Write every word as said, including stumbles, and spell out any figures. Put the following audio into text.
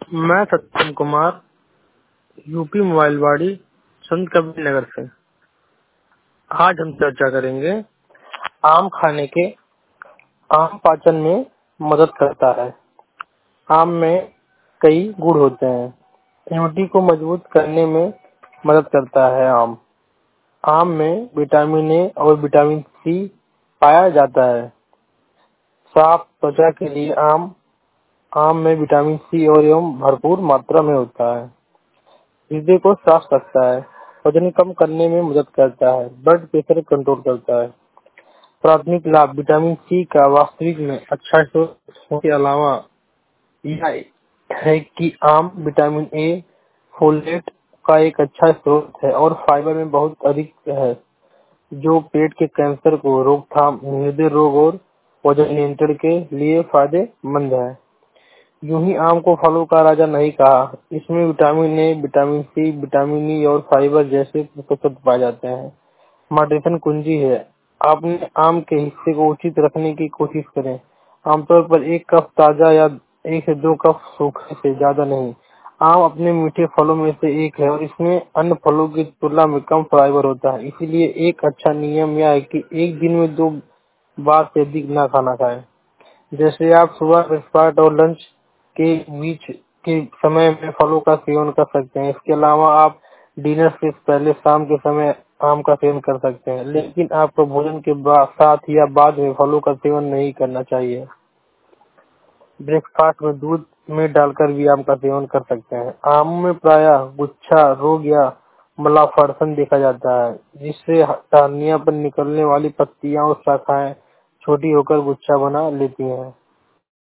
मैं सत्यम कुमार, यूपी मोबाइलवाड़ी, संत कबीर नगर से। आज हम चर्चा करेंगे आम खाने के। आम पाचन में मदद करता है। आम में कई गुण होते हैं। इम्यूनिटी को मजबूत करने में मदद करता है। आम आम में विटामिन ए और विटामिन सी पाया जाता है। साफ त्वचा के लिए आम आम में विटामिन सी और एवं भरपूर मात्रा में होता है। हृदय को साफ रखता है। वजन कम करने में मदद करता है। ब्लड प्रेशर कंट्रोल करता है। प्राथमिक लाभ: विटामिन सी का वास्तविक में अच्छा स्रोत होने के अलावा यह है कि आम विटामिन ए, फोलेट का एक अच्छा स्रोत है और फाइबर में बहुत अधिक है, जो पेट के कैंसर को रोकथाम, हृदय रोग और वजन नियंत्रण के लिए फायदेमंद है। यूं ही आम को फलों का राजा नहीं कहा। इसमें vitamin A, vitamin C, vitamin E और फाइबर जैसे पोषक तत्व पाए जाते हैं। मॉडरेशन कुंजी है। आपने आम के हिस्से को उचित रखने की कोशिश करें। आमतौर पर एक कप ताजा या एक से दो कप सूखे से ज्यादा नहीं। आम अपने मीठे फलों में से एक है और इसमें अन्य फलों की तुलना में कम फाइबर होता है। इसीलिए एक अच्छा नियम यह है कि एक दिन में दो बार से अधिक न खाना खाएं। जैसे आप सुबह ब्रेकफास्ट और लंच के बीच के समय में फलों का सेवन कर सकते हैं। इसके अलावा आप डिनर से पहले शाम के समय आम का सेवन कर सकते हैं, लेकिन आपको भोजन के बाद साथ या बाद में फलों का सेवन नहीं करना चाहिए। ब्रेकफास्ट में दूध में डालकर भी आम का सेवन कर सकते हैं। आम में प्रायः गुच्छा रोग या मलाफर्सन देखा जाता है, जिससे टहनियों पर निकलने वाली पत्तियां और शाखाएं छोटी होकर गुच्छा बना लेती हैं।